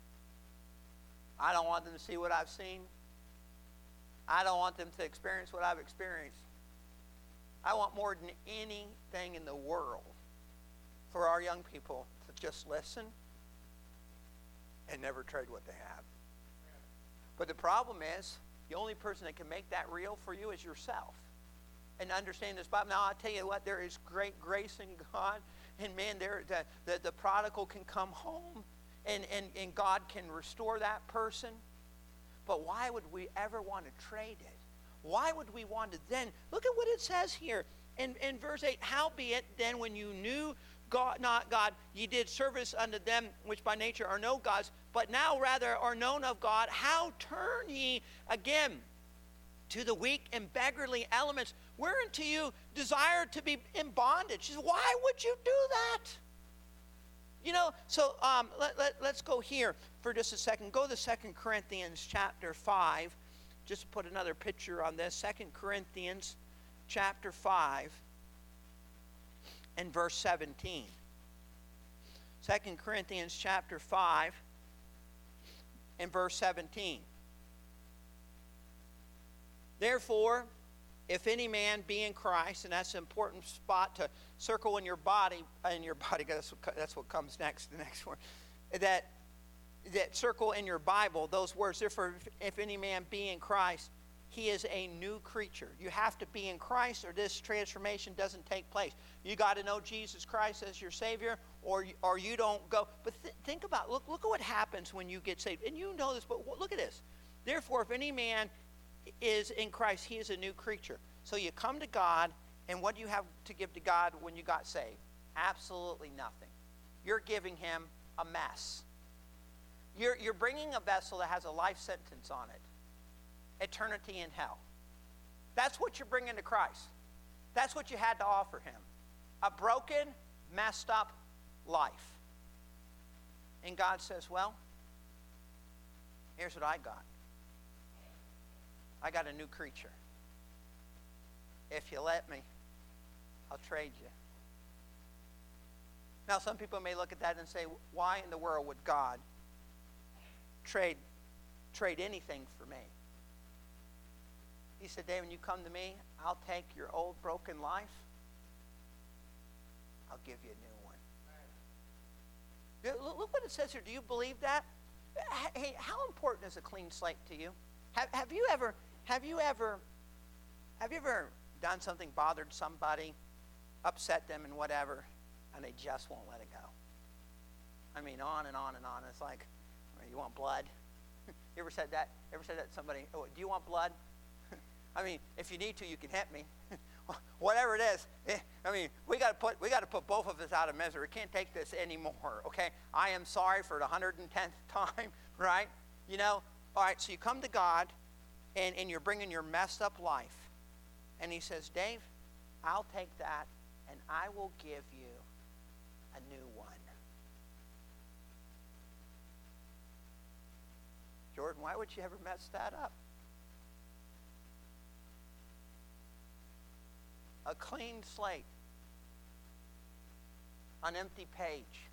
I don't want them to see what I've seen. I don't want them to experience what I've experienced. I want more than anything in the world for our young people to just listen and never trade what they have. But the problem is, the only person that can make that real for you is yourself. And understand this Bible. Now, I'll tell you what, there is great grace in God. And man, there the, the, the prodigal can come home and, and, and God can restore that person. But why would we ever want to trade it? Why would we want to then? Look at what it says here in, in verse eight. Howbeit then when you knew God, not God, ye did service unto them which by nature are no gods, but now rather are known of God. How turn ye again to the weak and beggarly elements, whereunto you desire to be in bondage? Why would you do that? You know, so um, let, let, let's go here for just a second. Go to Second Corinthians chapter five. Just to put another picture on this. Second Corinthians chapter five and verse seventeen. Second Corinthians chapter five and verse seventeen. Therefore, if any man be in Christ, and that's an important spot to circle in your body, in your body, that's what, that's what comes next, the next one, that, that circle in your Bible, those words, therefore, if, if any man be in Christ, he is a new creature. You have to be in Christ or this transformation doesn't take place. You got to know Jesus Christ as your Savior or, or you don't go. But th- think about, look, look at what happens when you get saved. And you know this, but look at this. Therefore, if any man is in Christ, he is a new creature. So you come to God, and what do you have to give to God when you got saved? Absolutely nothing. You're giving him a mess. You're, you're bringing a vessel that has a life sentence on it. Eternity in hell. That's what you're bringing to Christ. That's what you had to offer him. A broken, messed up life. And God says, well, here's what I got. I got a new creature. If you let me, I'll trade you. Now, some people may look at that and say, why in the world would God trade, trade anything for me? He said, Dave, when you come to me, I'll take your old broken life. I'll give you a new one. Look what it says here. Do you believe that? Hey, how important is a clean slate to you? Have, have you ever... Have you ever, have you ever done something, bothered somebody, upset them and whatever, and they just won't let it go? I mean, on and on and on. It's like, you want blood? You ever said that? Ever said that to somebody? Oh, do you want blood? I mean, if you need to, you can hit me. Whatever it is. I mean, we got to put we got to put both of us out of misery. We can't take this anymore. Okay? I am sorry for the hundred and tenth time. Right? You know. All right. So you come to God. And, and you're bringing your messed up life. And he says, Dave, I'll take that and I will give you a new one. Jordan, why would you ever mess that up? A clean slate. An empty page.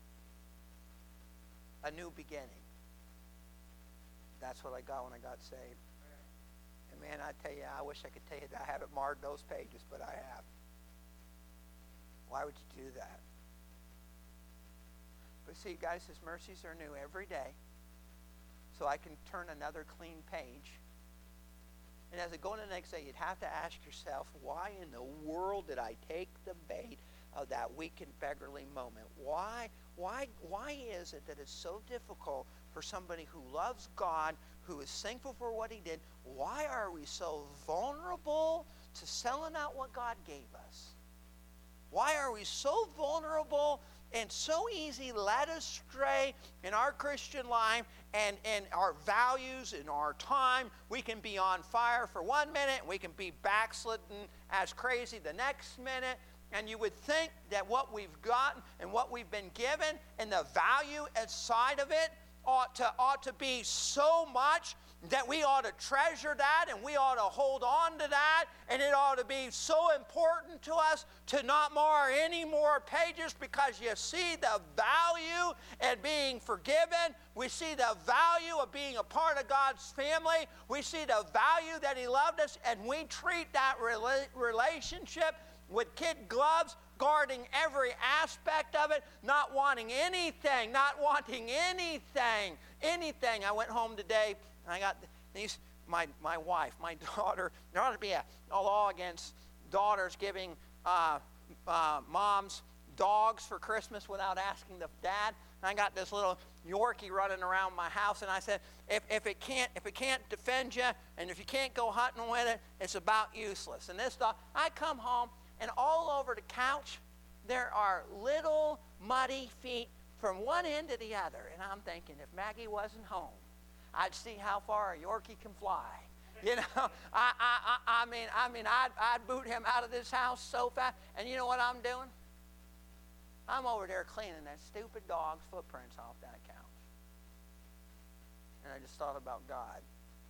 A new beginning. That's what I got when I got saved. And man, I tell you, I wish I could tell you that I haven't marred those pages, but I have. Why would you do that? But see, guys, his mercies are new every day. So I can turn another clean page. And as I go into the next day, you'd have to ask yourself, why in the world did I take the bait of that weak and beggarly moment? Why, why, why is it that it's so difficult for somebody who loves God, who is thankful for what he did? Why are we so vulnerable to selling out what God gave us? Why are we so vulnerable and so easy led astray in our Christian life and, and our values and our time? We can be on fire for one minute, and we can be backslidden as crazy the next minute. And you would think that what we've gotten and what we've been given and the value inside of it ought to ought to be so much that we ought to treasure that and we ought to hold on to that, and it ought to be so important to us to not mar any more pages, because you see the value in being forgiven. We see the value of being a part of God's family. We see the value that He loved us, and we treat that rela- relationship with kid gloves, guarding every aspect of it, not wanting anything, not wanting anything, anything. I went home today, and I got these, my, my wife, my daughter, there ought to be a, a law against daughters giving uh, uh, moms dogs for Christmas without asking the dad. And I got this little Yorkie running around my house, and I said, if, if it can't if it can't defend you, and if you can't go hunting with it, it's about useless. And this dog, I come home, and all over the couch, there are little muddy feet from one end to the other. And I'm thinking, if Maggie wasn't home, I'd see how far a Yorkie can fly. You know, I, I, I, I mean, I mean, I'd, I'd boot him out of this house so fast. And you know what I'm doing? I'm over there cleaning that stupid dog's footprints off that couch. And I just thought about God.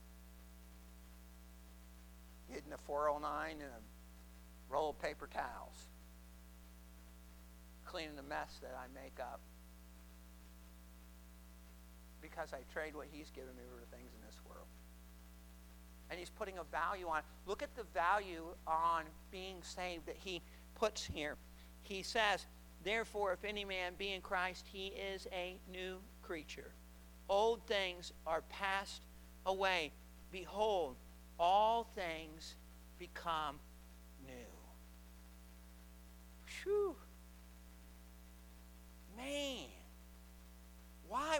Getting a four oh nine and a roll of paper towels. Cleaning the mess that I make up. Because I trade what He's given me for the things in this world. And He's putting a value on it. Look at the value on being saved that He puts here. He says, therefore, if any man be in Christ, he is a new creature. Old things are passed away. Behold, all things become new. Phew. Man. Why,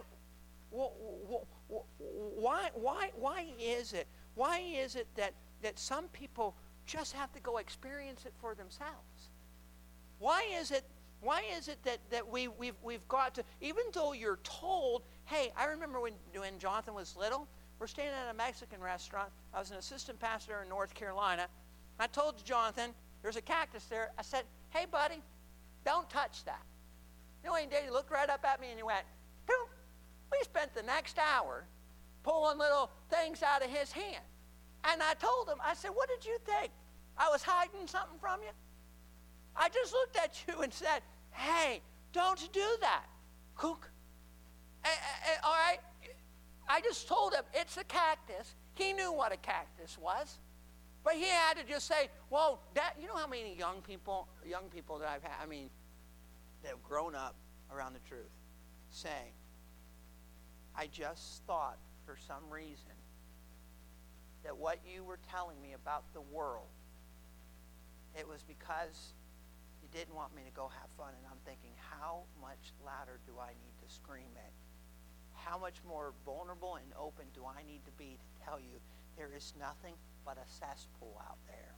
why, why, why is it, why is it that, that some people just have to go experience it for themselves? Why is it Why is it that, that we, we've, we've got to, even though you're told, hey, I remember when, when Jonathan was little, we're staying at a Mexican restaurant. I was an assistant pastor in North Carolina. I told Jonathan, there's a cactus there. I said, hey, buddy, don't touch that. You know what he did? He looked right up at me and he went, boom. We spent the next hour pulling little things out of his hand. And I told him, I said, what did you think? I was hiding something from you? I just looked at you and said, hey, don't do that, kook. A- a- all right? I just told him it's a cactus. He knew what a cactus was. But he had to just say, well, that, you know how many young people, young people that I've had, I mean, that have grown up around the truth, say, I just thought for some reason that what you were telling me about the world, it was because you didn't want me to go have fun. And I'm thinking, how much louder do I need to scream it? How much more vulnerable and open do I need to be to tell you there is nothing but a cesspool out there?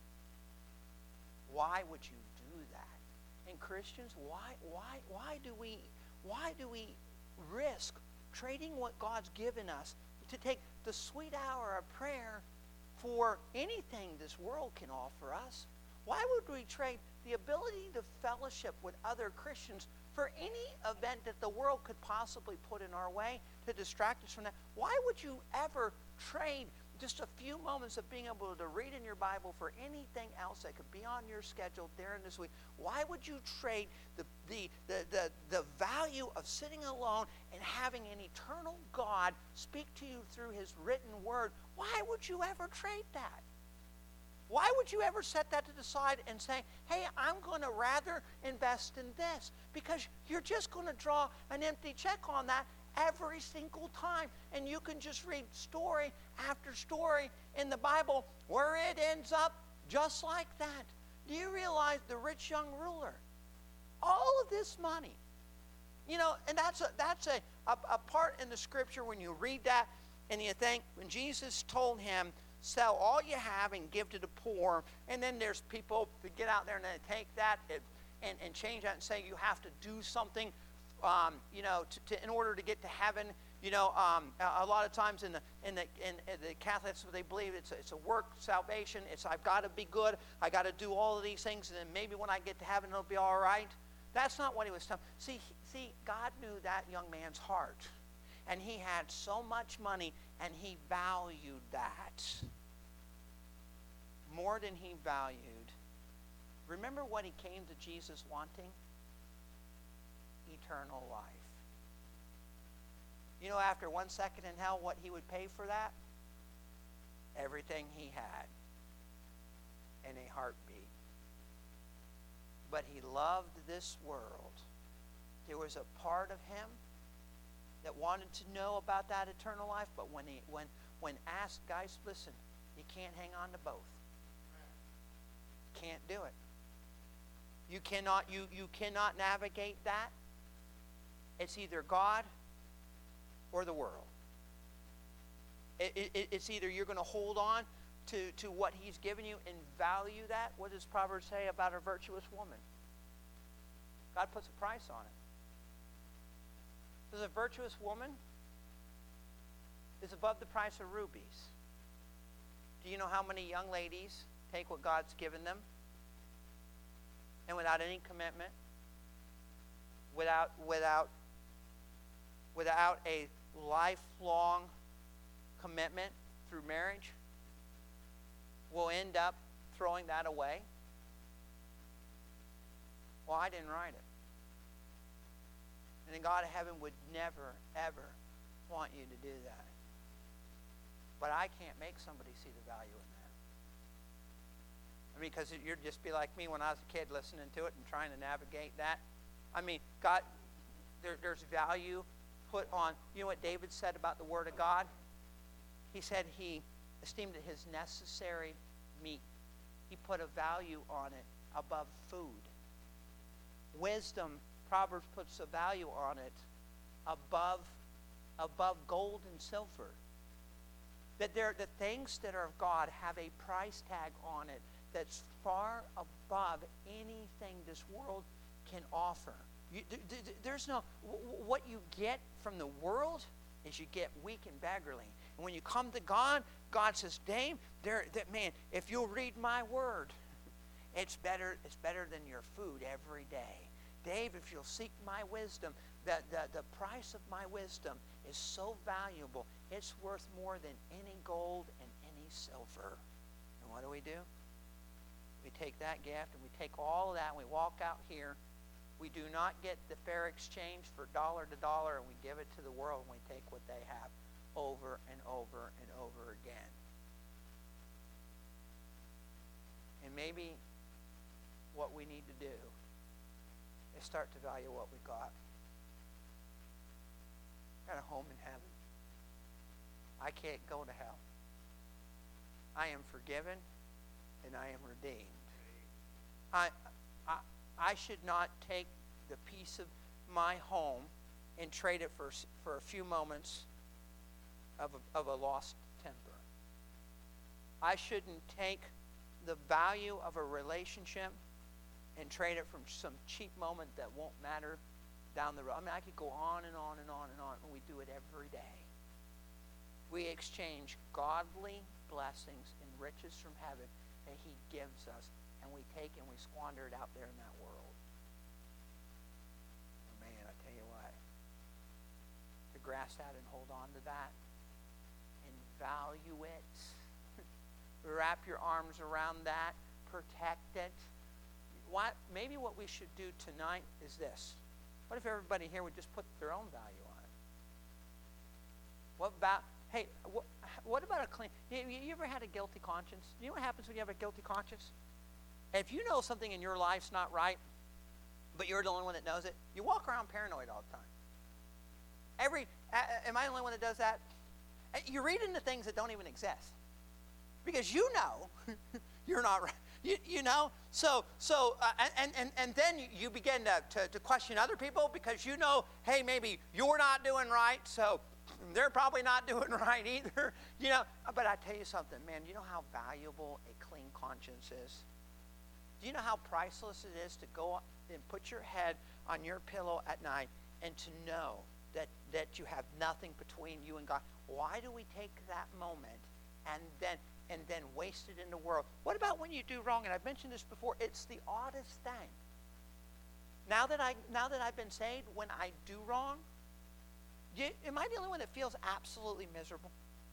Why would you do that? And Christians, why why why do we why do we risk trading what God's given us to take the sweet hour of prayer for anything this world can offer us? Why would we trade the ability to fellowship with other Christians for any event that the world could possibly put in our way to distract us from that? Why would you ever trade just a few moments of being able to read in your Bible for anything else that could be on your schedule during this week? Why would you trade the, the, the, the, the value of sitting alone and having an eternal God speak to you through His written word? Why would you ever trade that? Why would you ever set that to the side and say, hey, I'm going to rather invest in this? Because you're just going to draw an empty check on that every single time. And you can just read story after story in the Bible where it ends up just like that. Do you realize the rich young ruler? All of this money. You know, and that's a, that's a, a, a part in the scripture when you read that and you think when Jesus told him, sell all you have and give to the poor. And then there's people that get out there and they take that and, and, and change that and say you have to do something, um, you know, to, to, in order to get to heaven. You know, um, a, a lot of times in the in the in, in the Catholics, they believe it's a, it's a work salvation. It's I've got to be good. I got to do all of these things, and then maybe when I get to heaven, it'll be all right. That's not what he was telling. See, see, God knew that young man's heart. And he had so much money, and he valued that more than he valued. Remember what he came to Jesus wanting? Eternal life. You know, after one second in hell, what he would pay for that? Everything he had in a heartbeat. But he loved this world. There was a part of him that wanted to know about that eternal life, but when he when when asked, guys, listen, you can't hang on to both. Can't do it. You cannot you you cannot navigate that. It's either God or the world. It, it, it's either you're going to hold on to, to what he's given you and value that. What does Proverbs say about a virtuous woman? God puts a price on it. Because a virtuous woman is above the price of rubies. Do you know how many young ladies take what God's given them and without any commitment, without without without a lifelong commitment through marriage, will end up throwing that away? Well, I didn't write it. And then God of heaven would never, ever want you to do that. But I can't make somebody see the value in that. I mean, because you'd just be like me when I was a kid listening to it and trying to navigate that. I mean, God, there, there's value put on. You know what David said about the Word of God? He said he esteemed it his necessary meat. He put a value on it above food. Wisdom, Proverbs puts a value on it above, above gold and silver. That there, the things that are of God have a price tag on it that's far above anything this world can offer. You, th- th- there's no, w- what you get from the world is you get weak and beggarly. And when you come to God, God says, Dave, there, that man, if you'll read my word, it's better, it's better than your food every day. Dave, if you'll seek my wisdom, the, the, the price of my wisdom is so valuable, it's worth more than any gold and any silver. And what do we do? We take that gift and we take all of that and we walk out here. We do not get the fair exchange for dollar to dollar, and we give it to the world and we take what they have over and over and over again. And maybe what we need to do is start to value what we got. I got a home in heaven. I can't go to hell. I am forgiven and I am redeemed. I, I, I should not take the piece of my home and trade it for, for a few moments of a, of a lost temper. I shouldn't take the value of a relationship and trade it from some cheap moment that won't matter down the road. I mean, I could go on and on and on and on, and we do it every day. We exchange godly blessings and riches from heaven that he gives us, and we take and we squander it out there in that world. Oh, man, I tell you what, to grasp that and hold on to that and value it, wrap your arms around that, protect it. What, maybe what we should do tonight is this. What if everybody here would just put their own value on it? What about, hey, what, what about a clean, you, you ever had a guilty conscience? You know what happens when you have a guilty conscience? If you know something in your life's not right, but you're the only one that knows it, you walk around paranoid all the time. Every, uh, am I the only one that does that? You read into things that don't even exist. Because you know you're not right. You, you know, so so uh, and, and and then you begin to, to, to question other people because you know, hey, maybe you're not doing right, so they're probably not doing right either. You know, but I tell you something, man, you know how valuable a clean conscience is? Do you know how priceless it is to go and put your head on your pillow at night and to know that, that you have nothing between you and God? Why do we take that moment and then and then waste it in the world? What about when you do wrong? And I've mentioned this before. It's the oddest thing. Now that I now that I've been saved, when I do wrong, Do you, am I the only one that feels absolutely miserable?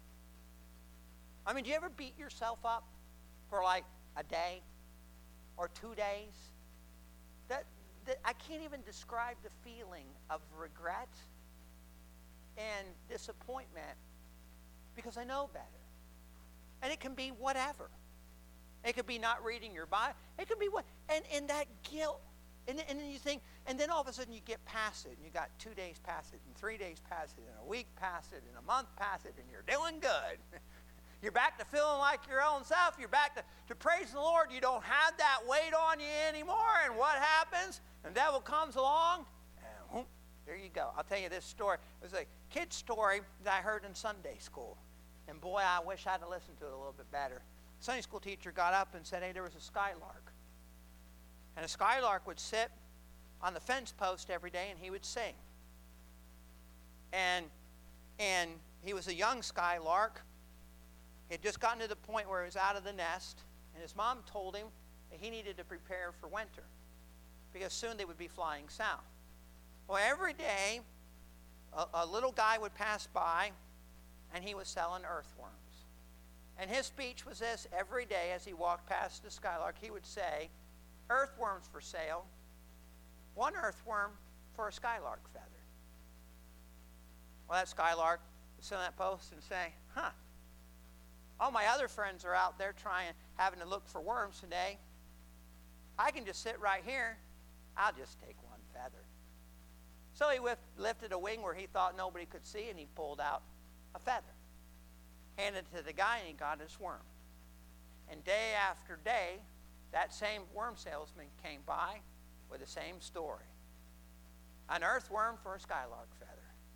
I mean, do you ever beat yourself up for like a day or two days? That, that I can't even describe the feeling of regret and disappointment because I know better. And it can be whatever. It could be not reading your Bible. It could be what, and, and that guilt. And, and then you think, and then all of a sudden you get past it, and you got two days past it, and three days past it, and a week past it, and a month past it, and you're doing good. You're back to feeling like your own self. You're back to, to praising the Lord. You don't have that weight on you anymore. And what happens? The devil comes along, and whoop, there you go. I'll tell you this story. It was a kid's story that I heard in Sunday school. And boy, I wish I'd have listened to it a little bit better. Sunday school teacher got up and said, hey, there was a skylark. And a skylark would sit on the fence post every day and he would sing. And, and he was a young skylark. He had just gotten to the point where he was out of the nest. And his mom told him that he needed to prepare for winter because soon they would be flying south. Well, every day a, a little guy would pass by and he was selling earthworms. And his speech was this: every day as he walked past the skylark, he would say, earthworms for sale, one earthworm for a skylark feather. Well, that skylark would sit on that post and say, huh, all my other friends are out there trying, having to look for worms today. I can just sit right here. I'll just take one feather. So he whiff, lifted a wing where he thought nobody could see, and he pulled out a feather. Handed it to the guy, and he got his worm. And day after day, that same worm salesman came by with the same story. An earthworm for a skylark feather.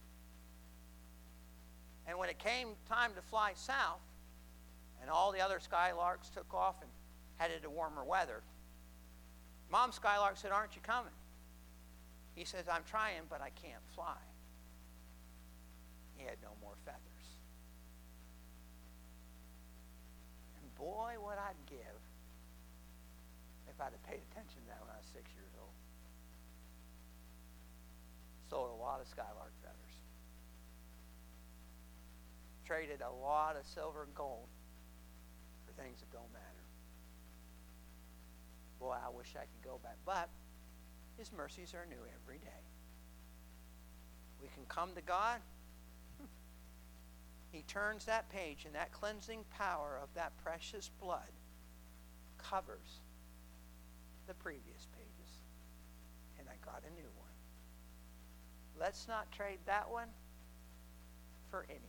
And when it came time to fly south, and all the other skylarks took off and headed to warmer weather, Mom Skylark said, aren't you coming? He says, I'm trying, but I can't fly. He had no more feathers. And boy, what I'd give if I'd have paid attention to that when I was six years old. Sold a lot of skylark feathers. Traded a lot of silver and gold for things that don't matter. Boy, I wish I could go back. But his mercies are new every day. We can come to God. He turns that page, and that cleansing power of that precious blood covers the previous pages. And I got a new one. Let's not trade that one for anything.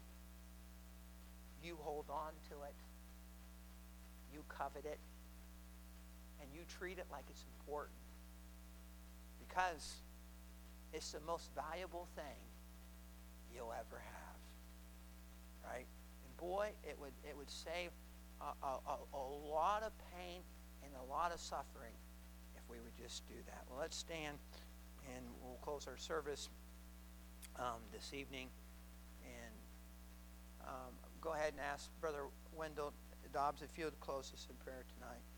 You hold on to it. You covet it. And you treat it like it's important. Because it's the most valuable thing you'll ever have. Right? And boy, it would it would save a, a, a, a lot of pain and a lot of suffering if we would just do that. Well, let's stand and we'll close our service um, this evening. And um, go ahead and ask Brother Wendell Dobbs if you would close us in prayer tonight.